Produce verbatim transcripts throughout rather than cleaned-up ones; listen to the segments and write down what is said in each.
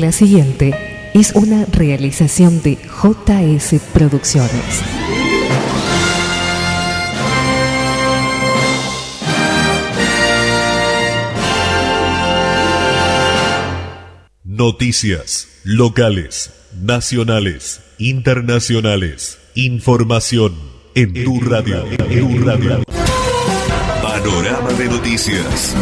La siguiente es una realización de J S Producciones. Noticias locales, nacionales, internacionales. Información en tu radio. En tu radio. Panorama de noticias.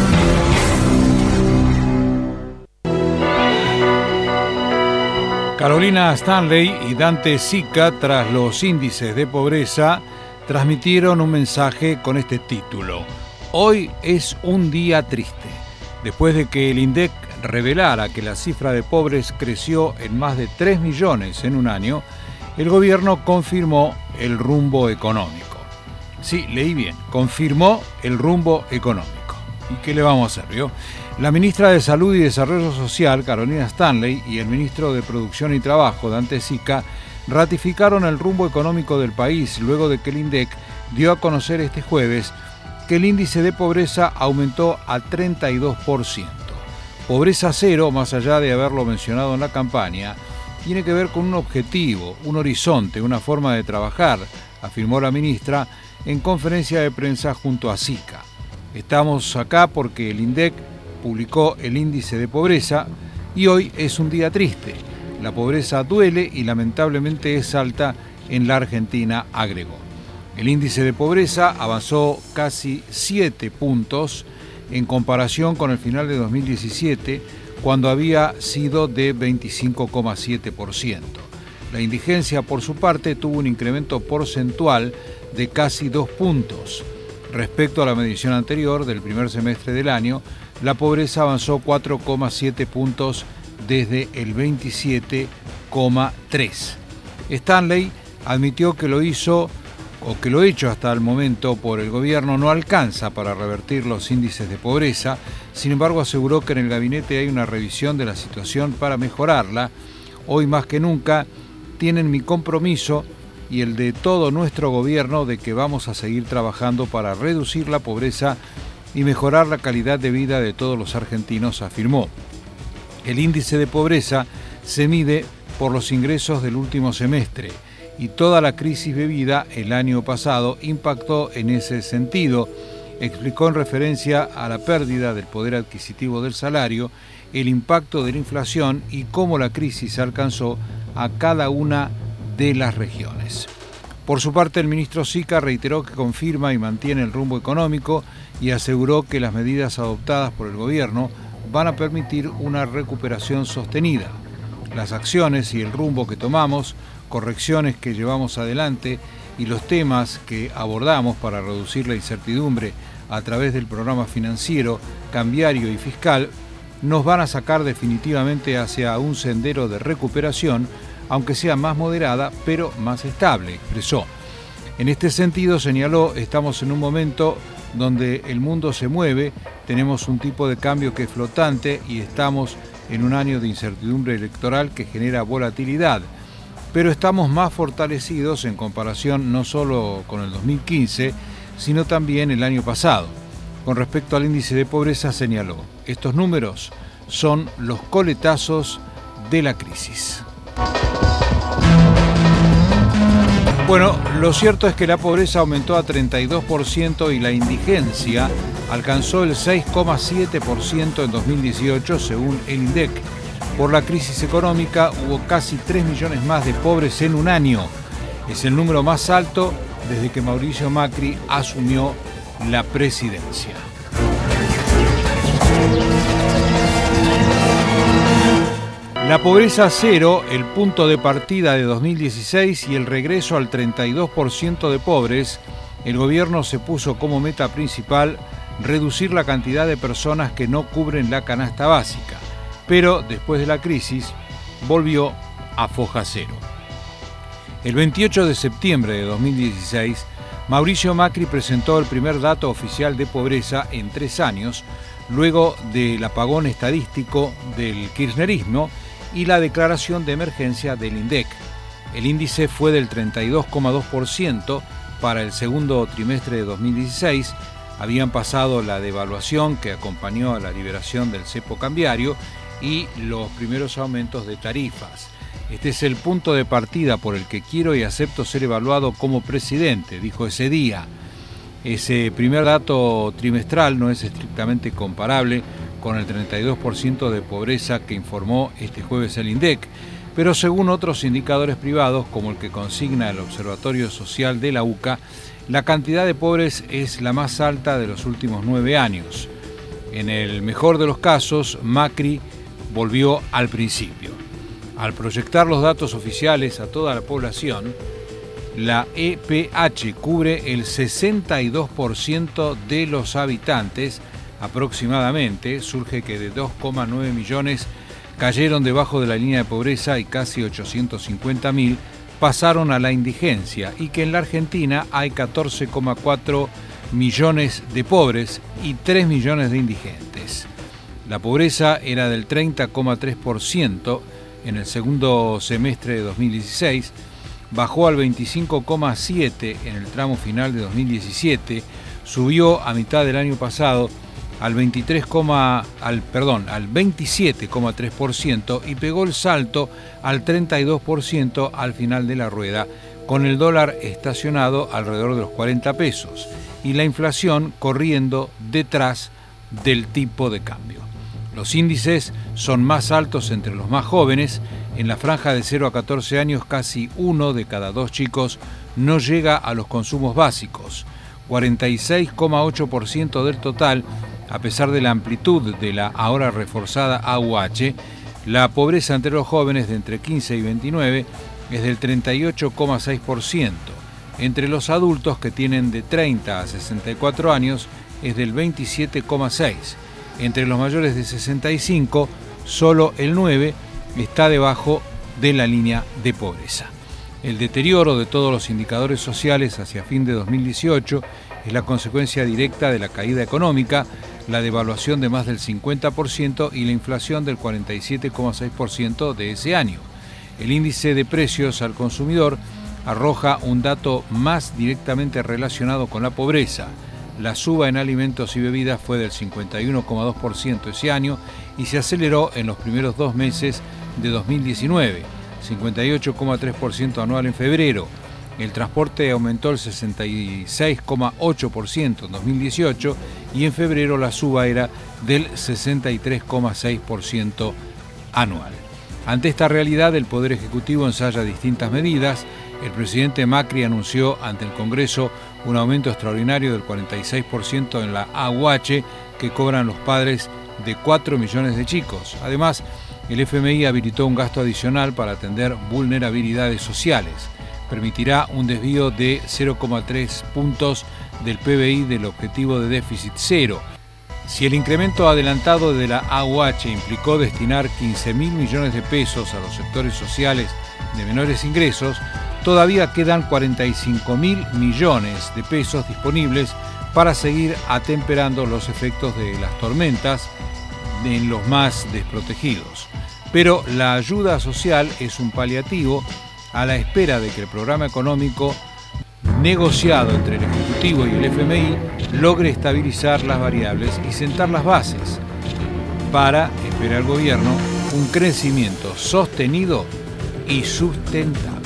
Carolina Stanley y Dante Sica, tras los índices de pobreza, transmitieron un mensaje con este título: Hoy es un día triste. Después de que el INDEC revelara que la cifra de pobres creció en más de tres millones en un año, el gobierno confirmó el rumbo económico. Sí, leí bien, confirmó el rumbo económico. ¿Y qué le vamos a hacer, vio? La ministra de Salud y Desarrollo Social, Carolina Stanley, y el ministro de Producción y Trabajo, Dante Sica, ratificaron el rumbo económico del país luego de que el INDEC dio a conocer este jueves que el índice de pobreza aumentó a treinta y dos por ciento. Pobreza cero, más allá de haberlo mencionado en la campaña, tiene que ver con un objetivo, un horizonte, una forma de trabajar, afirmó la ministra en conferencia de prensa junto a Sica. Estamos acá porque el INDEC publicó el índice de pobreza y hoy es un día triste. La pobreza duele y lamentablemente es alta en la Argentina, agregó. El índice de pobreza avanzó casi siete puntos en comparación con el final de dos mil diecisiete, cuando había sido de veinticinco coma siete por ciento. La indigencia, por su parte, tuvo un incremento porcentual de casi dos puntos. Respecto a la medición anterior del primer semestre del año, la pobreza avanzó cuatro coma siete puntos desde el veintisiete coma tres. Stanley admitió que lo hizo o que lo hecho hasta el momento por el gobierno no alcanza para revertir los índices de pobreza. Sin embargo, aseguró que en el gabinete hay una revisión de la situación para mejorarla. Hoy más que nunca tienen mi compromiso y el de todo nuestro gobierno de que vamos a seguir trabajando para reducir la pobreza y mejorar la calidad de vida de todos los argentinos, afirmó. El índice de pobreza se mide por los ingresos del último semestre y toda la crisis vivida el año pasado impactó en ese sentido, explicó en referencia a la pérdida del poder adquisitivo del salario, el impacto de la inflación y cómo la crisis alcanzó a cada una de las regiones. Por su parte, el ministro Sica reiteró que confirma y mantiene el rumbo económico y aseguró que las medidas adoptadas por el gobierno van a permitir una recuperación sostenida. Las acciones y el rumbo que tomamos, correcciones que llevamos adelante y los temas que abordamos para reducir la incertidumbre a través del programa financiero, cambiario y fiscal, nos van a sacar definitivamente hacia un sendero de recuperación, aunque sea más moderada, pero más estable, expresó. En este sentido, señaló, estamos en un momento donde el mundo se mueve, tenemos un tipo de cambio que es flotante y estamos en un año de incertidumbre electoral que genera volatilidad. Pero estamos más fortalecidos en comparación no solo con el dos mil quince, sino también el año pasado. Con respecto al índice de pobreza, señaló, estos números son los coletazos de la crisis. Bueno, lo cierto es que la pobreza aumentó a treinta y dos por ciento y la indigencia alcanzó el seis coma siete por ciento en dos mil dieciocho, según el INDEC. Por la crisis económica hubo casi tres millones más de pobres en un año. Es el número más alto desde que Mauricio Macri asumió la presidencia. La pobreza cero, el punto de partida de dos mil dieciséis y el regreso al treinta y dos por ciento de pobres, el gobierno se puso como meta principal reducir la cantidad de personas que no cubren la canasta básica. Pero después de la crisis volvió a foja cero. El veintiocho de septiembre de dos mil dieciséis, Mauricio Macri presentó el primer dato oficial de pobreza en tres años, luego del apagón estadístico del kirchnerismo y la declaración de emergencia del INDEC. El índice fue del treinta y dos coma dos por ciento para el segundo trimestre de dos mil dieciséis. Habían pasado la devaluación que acompañó a la liberación del cepo cambiario y los primeros aumentos de tarifas. Este es el punto de partida por el que quiero y acepto ser evaluado como presidente, dijo ese día. Ese primer dato trimestral no es estrictamente comparable con el treinta y dos por ciento de pobreza que informó este jueves el INDEC, pero según otros indicadores privados, como el que consigna el Observatorio Social de la U C A, la cantidad de pobres es la más alta de los últimos nueve años. En el mejor de los casos, Macri volvió al principio. Al proyectar los datos oficiales a toda la población, la E P H cubre el sesenta y dos por ciento de los habitantes, aproximadamente. Surge que de dos coma nueve millones cayeron debajo de la línea de pobreza y casi ochocientos cincuenta mil pasaron a la indigencia, y que en la Argentina hay catorce coma cuatro millones de pobres y tres millones de indigentes. La pobreza era del treinta coma tres por ciento en el segundo semestre de dos mil dieciséis, bajó al veinticinco coma siete por ciento en el tramo final de dos mil diecisiete, subió a mitad del año pasado al veintitrés, al, perdón, al veintisiete coma tres por ciento y pegó el salto al treinta y dos por ciento al final de la rueda, con el dólar estacionado alrededor de los cuarenta pesos y la inflación corriendo detrás del tipo de cambio. Los índices son más altos entre los más jóvenes. En la franja de cero a catorce años, casi uno de cada dos chicos no llega a los consumos básicos. cuarenta y seis coma ocho por ciento del total, a pesar de la amplitud de la ahora reforzada A U H, la pobreza entre los jóvenes de entre quince y veintinueve es del treinta y ocho coma seis por ciento. Entre los adultos que tienen de treinta a sesenta y cuatro años es del veintisiete coma seis por ciento. Entre los mayores de sesenta y cinco, solo el nueve por ciento está debajo de la línea de pobreza. El deterioro de todos los indicadores sociales hacia fin de dos mil dieciocho es la consecuencia directa de la caída económica, la devaluación de más del cincuenta por ciento y la inflación del cuarenta y siete coma seis por ciento de ese año. El índice de precios al consumidor arroja un dato más directamente relacionado con la pobreza. La suba en alimentos y bebidas fue del cincuenta y uno coma dos por ciento ese año y se aceleró en los primeros dos meses de dos mil diecinueve, cincuenta y ocho coma tres por ciento anual en febrero. El transporte aumentó el sesenta y seis coma ocho por ciento en dos mil dieciocho y en febrero la suba era del sesenta y tres coma seis por ciento anual. Ante esta realidad, el Poder Ejecutivo ensaya distintas medidas. El presidente Macri anunció ante el Congreso un aumento extraordinario del cuarenta y seis por ciento en la A U H que cobran los padres de cuatro millones de chicos. Además, el F M I habilitó un gasto adicional para atender vulnerabilidades sociales. Permitirá un desvío de cero coma tres puntos del P B I del objetivo de déficit cero. Si el incremento adelantado de la A U H implicó destinar quince mil millones de pesos a los sectores sociales de menores ingresos, todavía quedan cuarenta y cinco mil millones de pesos disponibles para seguir atemperando los efectos de las tormentas en los más desprotegidos. Pero la ayuda social es un paliativo a la espera de que el programa económico negociado entre el Ejecutivo y el F M I logre estabilizar las variables y sentar las bases para, espera el gobierno, un crecimiento sostenido y sustentable.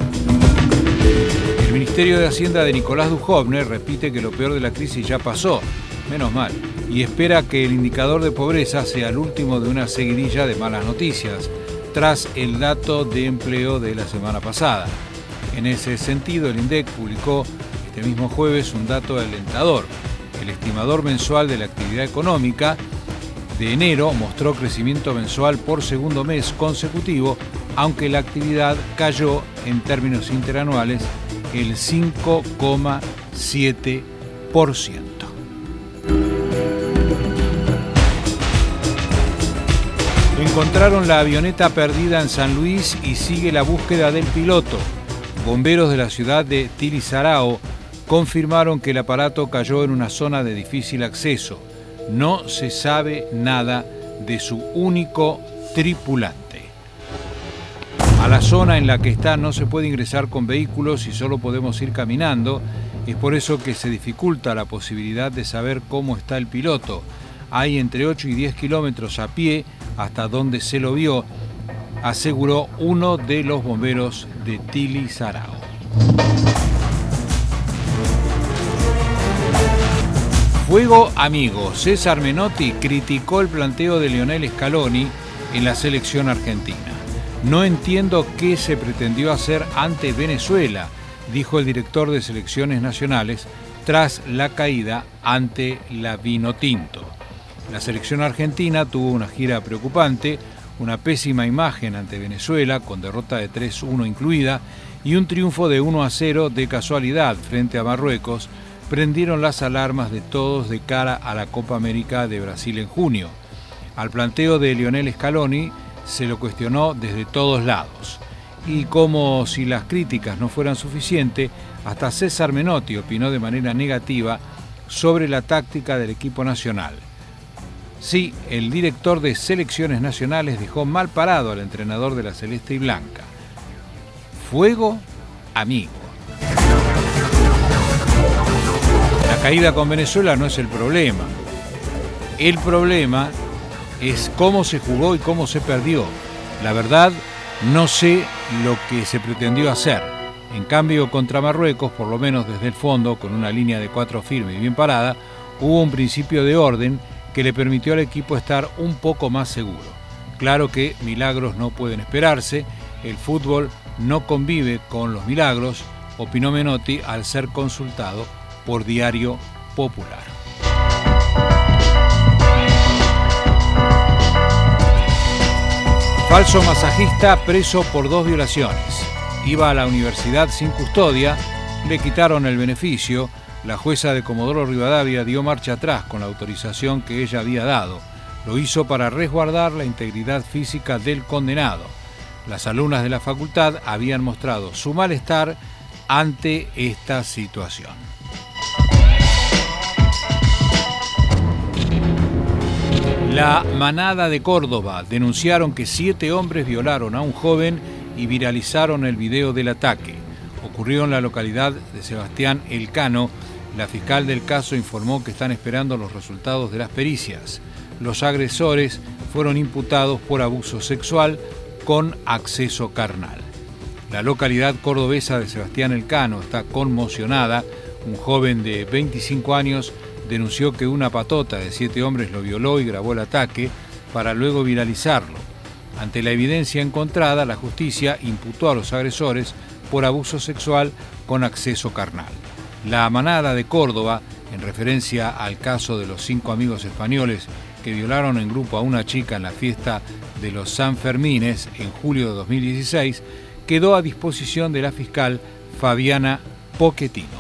El Ministerio de Hacienda de Nicolás Dujovne repite que lo peor de la crisis ya pasó, menos mal, y espera que el indicador de pobreza sea el último de una seguidilla de malas noticias, tras el dato de empleo de la semana pasada. En ese sentido, el INDEC publicó este mismo jueves un dato alentador. El estimador mensual de la actividad económica de enero mostró crecimiento mensual por segundo mes consecutivo, aunque la actividad cayó en términos interanuales el cinco coma siete por ciento. Encontraron la avioneta perdida en San Luis y sigue la búsqueda del piloto. Bomberos de la ciudad de Tilizarao confirmaron que el aparato cayó en una zona de difícil acceso. No se sabe nada de su único tripulante. A la zona en la que está no se puede ingresar con vehículos y solo podemos ir caminando. Es por eso que se dificulta la posibilidad de saber cómo está el piloto. hay entre ocho y diez kilómetros a pie hasta donde se lo vio, aseguró uno de los bomberos de Tilizarao. Fuego amigo. César Menotti criticó el planteo de Lionel Scaloni en la selección argentina. No entiendo qué se pretendió hacer ante Venezuela, dijo el director de selecciones nacionales tras la caída ante la Vinotinto. La selección argentina tuvo una gira preocupante, una pésima imagen ante Venezuela, con derrota de tres uno incluida, y un triunfo de uno a cero de casualidad frente a Marruecos, prendieron las alarmas de todos de cara a la Copa América de Brasil en junio. Al planteo de Lionel Scaloni se lo cuestionó desde todos lados. Y como si las críticas no fueran suficientes, hasta César Menotti opinó de manera negativa sobre la táctica del equipo nacional. Sí, el director de selecciones nacionales dejó mal parado al entrenador de la Celeste y Blanca. Fuego amigo. La caída con Venezuela no es el problema. El problema es cómo se jugó y cómo se perdió. La verdad, no sé lo que se pretendió hacer. En cambio, contra Marruecos, por lo menos desde el fondo, con una línea de cuatro firme y bien parada, hubo un principio de orden que le permitió al equipo estar un poco más seguro. Claro que milagros no pueden esperarse, el fútbol no convive con los milagros, opinó Menotti al ser consultado por Diario Popular. Falso masajista preso por dos violaciones. Iba a la universidad sin custodia, le quitaron el beneficio. La jueza de Comodoro Rivadavia dio marcha atrás con la autorización que ella había dado. Lo hizo para resguardar la integridad física del condenado. Las alumnas de la facultad habían mostrado su malestar ante esta situación. La Manada de Córdoba denunciaron que siete hombres violaron a un joven y viralizaron el video del ataque. Ocurrió en la localidad de Sebastián Elcano. La fiscal del caso informó que están esperando los resultados de las pericias. Los agresores fueron imputados por abuso sexual con acceso carnal. La localidad cordobesa de Sebastián Elcano está conmocionada. Un joven de veinticinco años denunció que una patota de siete hombres lo violó y grabó el ataque para luego viralizarlo. Ante la evidencia encontrada, la justicia imputó a los agresores por abuso sexual con acceso carnal. La Manada de Córdoba, en referencia al caso de los cinco amigos españoles que violaron en grupo a una chica en la fiesta de los Sanfermines en julio de dos mil dieciséis, quedó a disposición de la fiscal Fabiana Pochettino.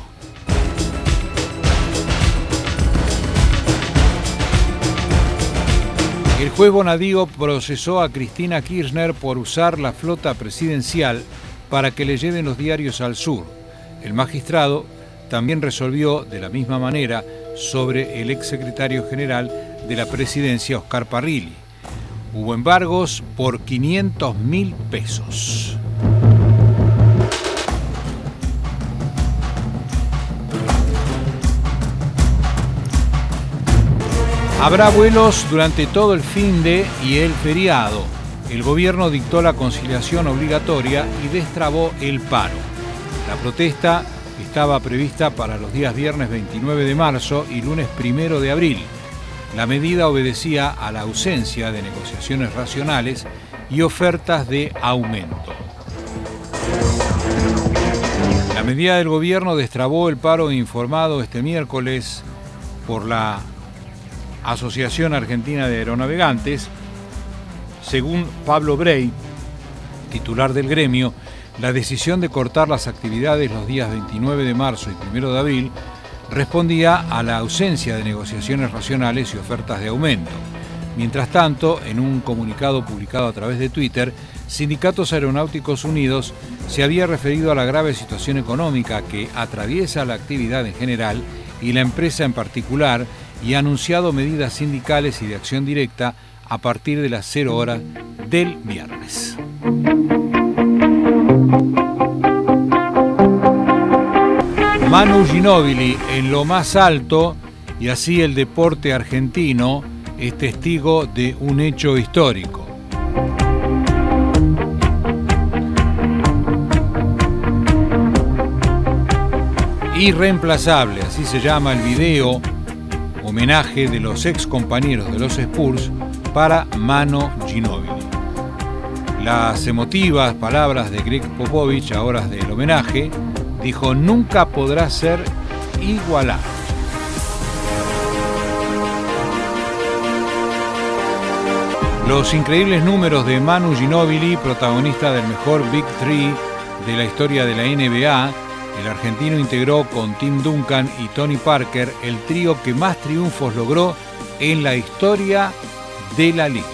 El juez Bonadío procesó a Cristina Kirchner por usar la flota presidencial para que le lleven los diarios al sur. El magistrado también resolvió de la misma manera sobre el exsecretario general de la presidencia, Oscar Parrilli. Hubo embargos por quinientos mil pesos. Habrá vuelos durante todo el finde y el feriado. El gobierno dictó la conciliación obligatoria y destrabó el paro. La protesta estaba prevista para los días viernes veintinueve de marzo y lunes primero de abril. La medida obedecía a la ausencia de negociaciones racionales y ofertas de aumento. La medida del gobierno destrabó el paro informado este miércoles por la Asociación Argentina de Aeronavegantes. Según Pablo Brey, titular del gremio, la decisión de cortar las actividades los días veintinueve de marzo y primero de abril respondía a la ausencia de negociaciones racionales y ofertas de aumento. Mientras tanto, en un comunicado publicado a través de Twitter, Sindicatos Aeronáuticos Unidos se había referido a la grave situación económica que atraviesa la actividad en general y la empresa en particular, y ha anunciado medidas sindicales y de acción directa a partir de las cero horas del viernes. Manu Ginóbili en lo más alto, y así el deporte argentino es testigo de un hecho histórico. Irreemplazable, así se llama el video homenaje de los ex compañeros de los Spurs para Manu Ginóbili. Las emotivas palabras de Greg Popovich a horas del homenaje, dijo: nunca podrá ser igualado. Los increíbles números de Manu Ginóbili, protagonista del mejor Big Three de la historia de la N B A, el argentino integró con Tim Duncan y Tony Parker el trío que más triunfos logró en la historia de la liga.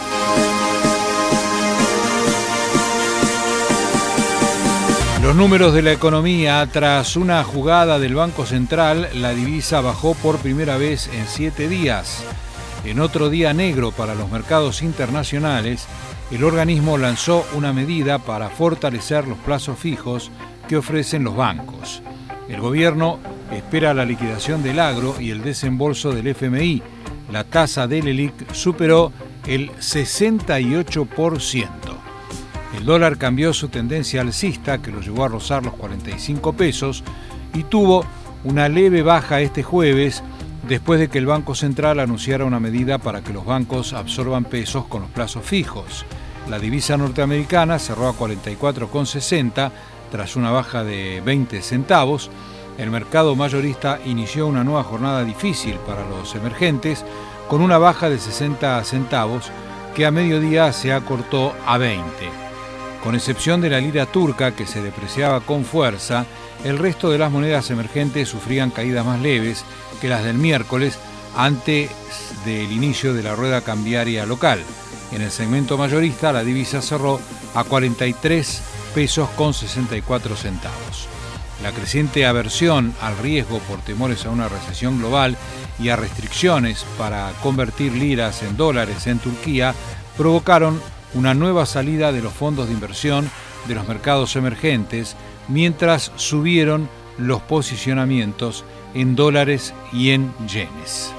Los números de la economía: tras una jugada del Banco Central, la divisa bajó por primera vez en siete días. En otro día negro para los mercados internacionales, el organismo lanzó una medida para fortalecer los plazos fijos que ofrecen los bancos. El gobierno espera la liquidación del agro y el desembolso del F M I. La tasa del ELIC superó el sesenta y ocho por ciento. El dólar cambió su tendencia alcista, que lo llevó a rozar los cuarenta y cinco pesos, y tuvo una leve baja este jueves después de que el Banco Central anunciara una medida para que los bancos absorban pesos con los plazos fijos. La divisa norteamericana cerró a cuarenta y cuatro con sesenta tras una baja de veinte centavos. El mercado mayorista inició una nueva jornada difícil para los emergentes con una baja de sesenta centavos que a mediodía se acortó a veinte. Con excepción de la lira turca, que se depreciaba con fuerza, el resto de las monedas emergentes sufrían caídas más leves que las del miércoles antes del inicio de la rueda cambiaria local. En el segmento mayorista, la divisa cerró a cuarenta y tres pesos con sesenta y cuatro centavos. La creciente aversión al riesgo por temores a una recesión global y a restricciones para convertir liras en dólares en Turquía provocaron una nueva salida de los fondos de inversión de los mercados emergentes, mientras subieron los posicionamientos en dólares y en yenes.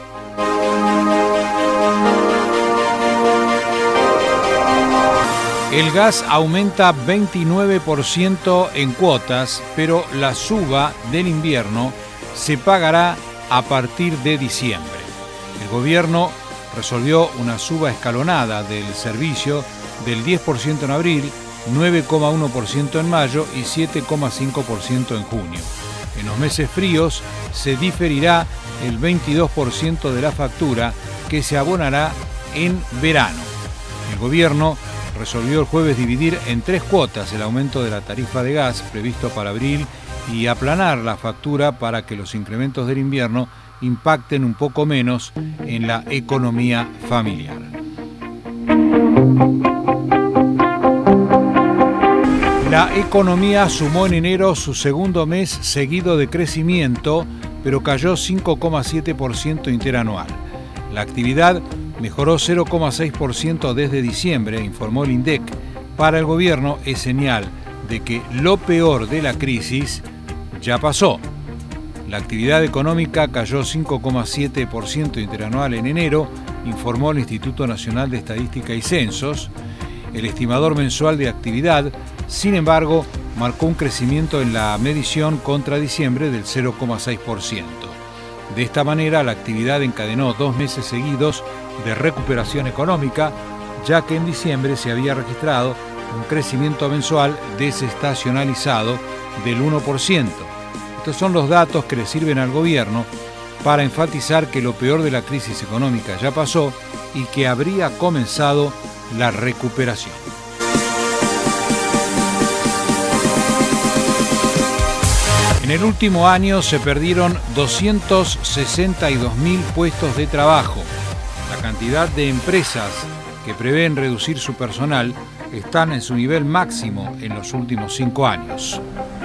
El gas aumenta veintinueve por ciento en cuotas, pero la suba del invierno se pagará a partir de diciembre. El gobierno resolvió una suba escalonada del servicio del diez por ciento en abril, nueve coma uno por ciento en mayo y siete coma cinco por ciento en junio. En los meses fríos se diferirá el veintidós por ciento de la factura que se abonará en verano. El gobierno resolvió el jueves dividir en tres cuotas el aumento de la tarifa de gas previsto para abril y aplanar la factura para que los incrementos del invierno impacten un poco menos en la economía familiar. La economía sumó en enero su segundo mes seguido de crecimiento, pero cayó cinco coma siete por ciento interanual. La actividad mejoró cero coma seis por ciento desde diciembre, informó el INDEC. Para el gobierno es señal de que lo peor de la crisis ya pasó. La actividad económica cayó cinco coma siete por ciento interanual en enero, informó el Instituto Nacional de Estadística y Censos. El estimador mensual de actividad, sin embargo, marcó un crecimiento en la medición contra diciembre del cero coma seis por ciento. De esta manera, la actividad encadenó dos meses seguidos de recuperación económica, ya que en diciembre se había registrado un crecimiento mensual desestacionalizado del uno por ciento. Estos son los datos que le sirven al gobierno para enfatizar que lo peor de la crisis económica ya pasó y que habría comenzado la recuperación. En el último año se perdieron doscientos sesenta y dos mil puestos de trabajo. La cantidad de empresas que prevén reducir su personal están en su nivel máximo en los últimos cinco años.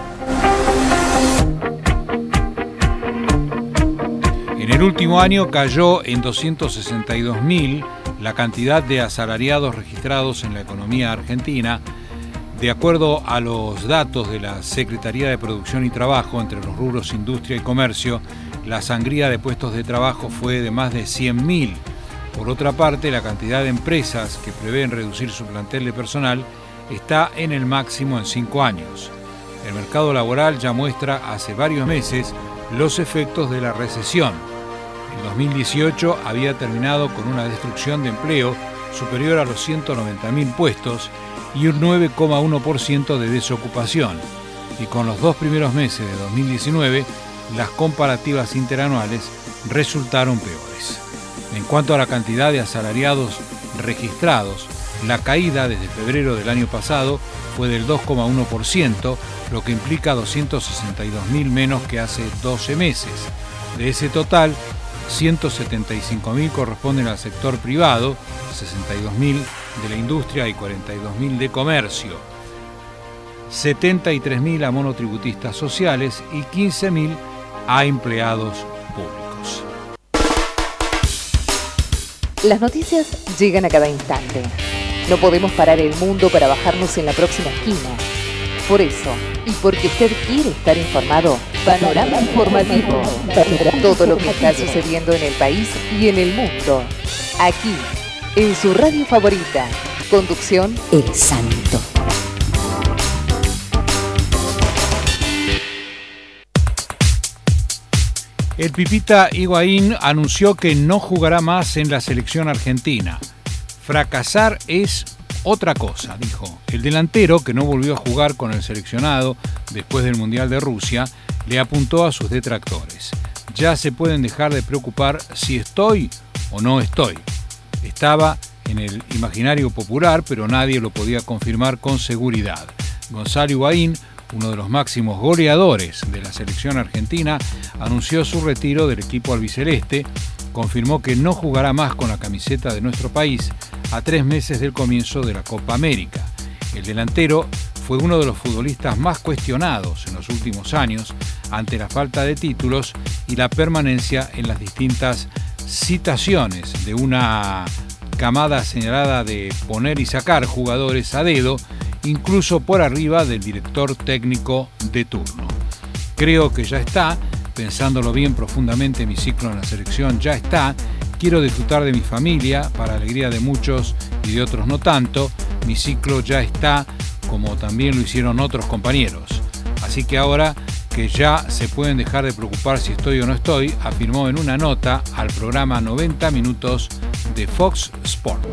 En el último año cayó en doscientos sesenta y dos mil la cantidad de asalariados registrados en la economía argentina. De acuerdo a los datos de la Secretaría de Producción y Trabajo, entre los rubros industria y comercio, la sangría de puestos de trabajo fue de más de cien mil. Por otra parte, la cantidad de empresas que prevén reducir su plantel de personal está en el máximo en cinco años. El mercado laboral ya muestra hace varios meses los efectos de la recesión. En dos mil dieciocho había terminado con una destrucción de empleo superior a los ciento noventa mil puestos y un nueve coma uno por ciento de desocupación. Y con los dos primeros meses de dos mil diecinueve, las comparativas interanuales resultaron peores. En cuanto a la cantidad de asalariados registrados, la caída desde febrero del año pasado fue del dos coma uno por ciento, lo que implica doscientos sesenta y dos mil menos que hace doce meses. De ese total, ciento setenta y cinco mil corresponden al sector privado, sesenta y dos mil de la industria y cuarenta y dos mil de comercio, setenta y tres mil a monotributistas sociales y quince mil a empleados públicos. Las noticias llegan a cada instante. No podemos parar el mundo para bajarnos en la próxima esquina. Por eso, y porque usted quiere estar informado, Panorama Informativo. Todo lo que está sucediendo en el país y en el mundo. Aquí, en su radio favorita. Conducción El Santo. El Pipita Higuaín anunció que no jugará más en la selección argentina. Fracasar es otra cosa, dijo. El delantero, que no volvió a jugar con el seleccionado después del Mundial de Rusia, le apuntó a sus detractores. Ya se pueden dejar de preocupar si estoy o no estoy. Estaba en el imaginario popular, pero nadie lo podía confirmar con seguridad. Gonzalo Higuaín, uno de los máximos goleadores de la selección argentina, anunció su retiro del equipo albiceleste, confirmó que no jugará más con la camiseta de nuestro país a tres meses del comienzo de la Copa América. El delantero fue uno de los futbolistas más cuestionados en los últimos años ante la falta de títulos y la permanencia en las distintas citaciones de una camada señalada de poner y sacar jugadores a dedo, incluso por arriba del director técnico de turno. Creo que ya está, pensándolo bien profundamente, mi ciclo en la selección ya está. Quiero disfrutar de mi familia, para alegría de muchos y de otros no tanto. Mi ciclo ya está, como también lo hicieron otros compañeros. Así que ahora que ya se pueden dejar de preocupar si estoy o no estoy, afirmó en una nota al programa noventa minutos de Fox Sport.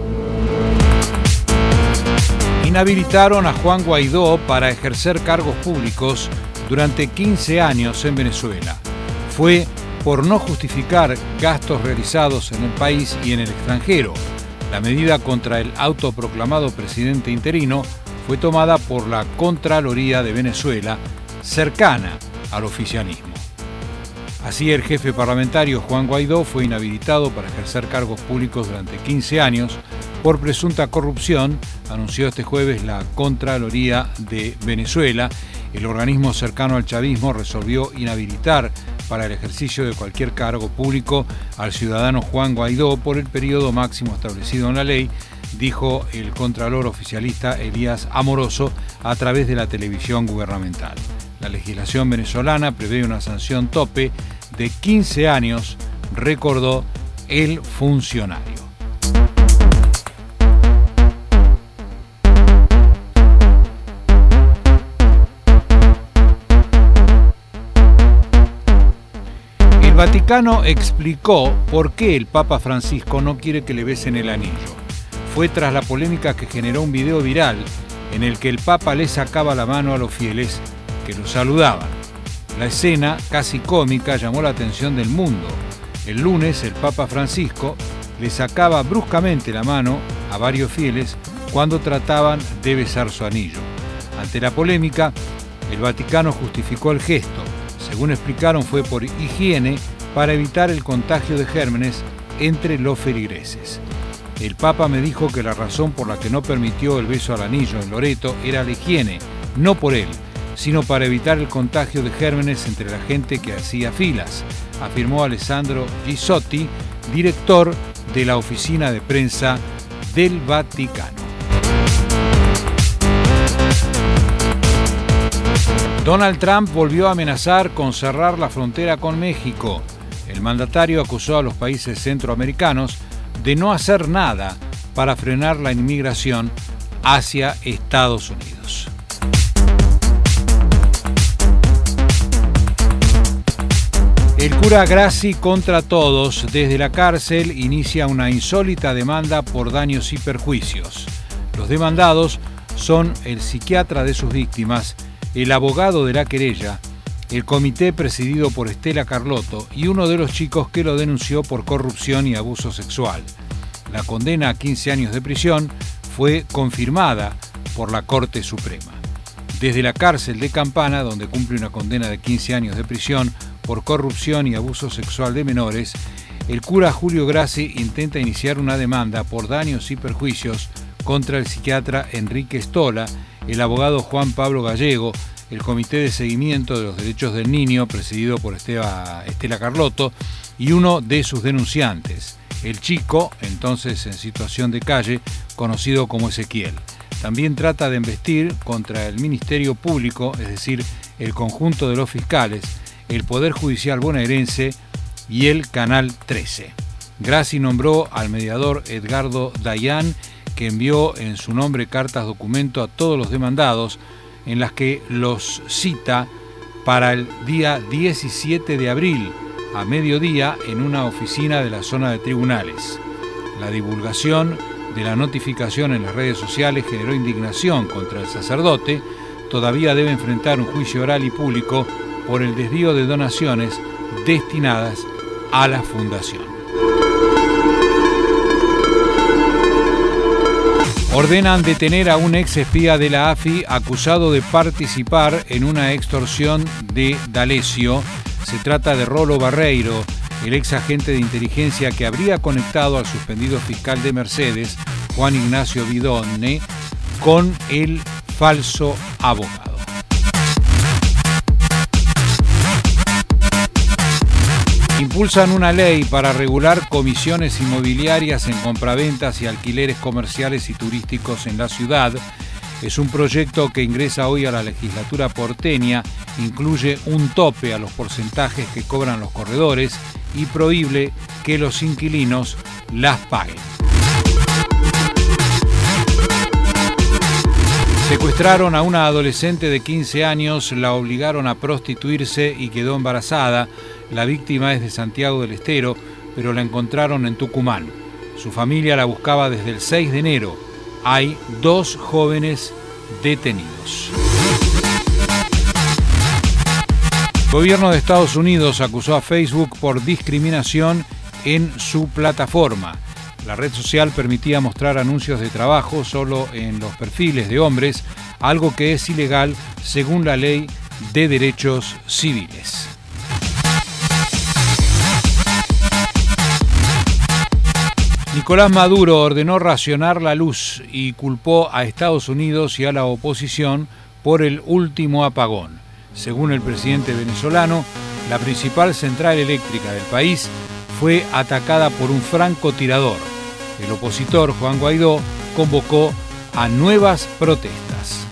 Inhabilitaron a Juan Guaidó para ejercer cargos públicos durante quince años en Venezuela. Fue por no justificar gastos realizados en el país y en el extranjero. La medida contra el autoproclamado presidente interino fue tomada por la Contraloría de Venezuela, cercana al oficialismo. Así, el jefe parlamentario Juan Guaidó fue inhabilitado para ejercer cargos públicos durante quince años por presunta corrupción, anunció este jueves la Contraloría de Venezuela. El organismo cercano al chavismo resolvió inhabilitar para el ejercicio de cualquier cargo público al ciudadano Juan Guaidó por el periodo máximo establecido en la ley, dijo el contralor oficialista Elías Amoroso a través de la televisión gubernamental. La legislación venezolana prevé una sanción tope de quince años, recordó el funcionario. El Vaticano explicó por qué el Papa Francisco no quiere que le besen el anillo. Fue tras la polémica que generó un video viral en el que el Papa le sacaba la mano a los fieles que lo saludaban. La escena, casi cómica, llamó la atención del mundo. El lunes, el Papa Francisco le sacaba bruscamente la mano a varios fieles cuando trataban de besar su anillo. Ante la polémica, el Vaticano justificó el gesto. Según explicaron, fue por higiene para evitar el contagio de gérmenes entre los feligreses. El Papa me dijo que la razón por la que no permitió el beso al anillo en Loreto era la higiene, no por él, sino para evitar el contagio de gérmenes entre la gente que hacía filas, afirmó Alessandro Gisotti, director de la oficina de prensa del Vaticano. Donald Trump volvió a amenazar con cerrar la frontera con México. El mandatario acusó a los países centroamericanos de no hacer nada para frenar la inmigración hacia Estados Unidos. El cura Grassi contra todos, desde la cárcel, inicia una insólita demanda por daños y perjuicios. Los demandados son el psiquiatra de sus víctimas, el abogado de la querella, el comité presidido por Estela Carlotto y uno de los chicos que lo denunció por corrupción y abuso sexual. La condena a quince años de prisión fue confirmada por la Corte Suprema. Desde la cárcel de Campana, donde cumple una condena de quince años de prisión por corrupción y abuso sexual de menores, el cura Julio Grassi intenta iniciar una demanda por daños y perjuicios contra el psiquiatra Enrique Stola, el abogado Juan Pablo Gallego, el Comité de Seguimiento de los Derechos del Niño, presidido por Estela, Estela Carlotto, y uno de sus denunciantes, el chico, entonces en situación de calle, conocido como Ezequiel. También trata de embestir contra el Ministerio Público, es decir, el conjunto de los fiscales, el Poder Judicial bonaerense y el Canal trece. Grassi nombró al mediador Edgardo Dayan, que envió en su nombre cartas documento a todos los demandados, en las que los cita para el día diecisiete de abril, a mediodía, en una oficina de la zona de tribunales. La divulgación de la notificación en las redes sociales generó indignación contra el sacerdote. Todavía debe enfrentar un juicio oral y público por el desvío de donaciones destinadas a la fundación. Ordenan detener a un ex espía de la A F I acusado de participar en una extorsión de D'Alessio. Se trata de Rolo Barreiro, el ex agente de inteligencia que habría conectado al suspendido fiscal de Mercedes, Juan Ignacio Bidone, con el falso abogado. Impulsan una ley para regular comisiones inmobiliarias en compraventas y alquileres comerciales y turísticos en la ciudad. Es un proyecto que ingresa hoy a la legislatura porteña, incluye un tope a los porcentajes que cobran los corredores y prohíbe que los inquilinos las paguen. Secuestraron a una adolescente de quince años, la obligaron a prostituirse y quedó embarazada. La víctima es de Santiago del Estero, pero la encontraron en Tucumán. Su familia la buscaba desde el seis de enero. Hay dos jóvenes detenidos. El gobierno de Estados Unidos acusó a Facebook por discriminación en su plataforma. La red social permitía mostrar anuncios de trabajo solo en los perfiles de hombres, algo que es ilegal según la Ley de Derechos Civiles. Nicolás Maduro ordenó racionar la luz y culpó a Estados Unidos y a la oposición por el último apagón. Según el presidente venezolano, la principal central eléctrica del país fue atacada por un francotirador. El opositor Juan Guaidó convocó a nuevas protestas.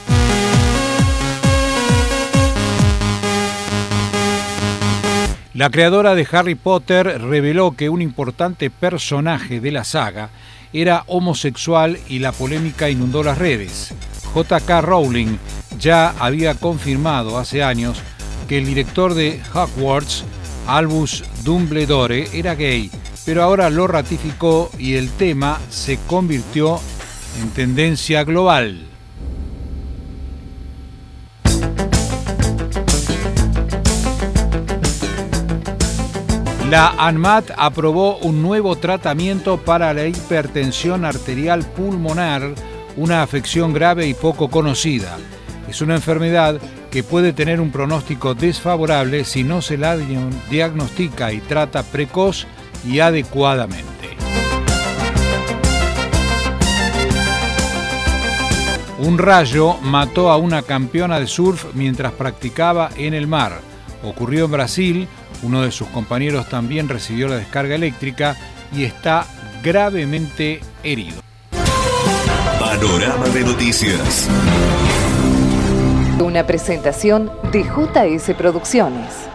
La creadora de Harry Potter reveló que un importante personaje de la saga era homosexual y la polémica inundó las redes. J K Rowling ya había confirmado hace años que el director de Hogwarts, Albus Dumbledore, era gay, pero ahora lo ratificó y el tema se convirtió en tendencia global. La ANMAT aprobó un nuevo tratamiento para la hipertensión arterial pulmonar, una afección grave y poco conocida. Es una enfermedad que puede tener un pronóstico desfavorable si no se la diagnostica y trata precoz y adecuadamente. Un rayo mató a una campeona de surf mientras practicaba en el mar. Ocurrió en Brasil. Uno de sus compañeros también recibió la descarga eléctrica y está gravemente herido. Panorama de Noticias. Una presentación de J S Producciones.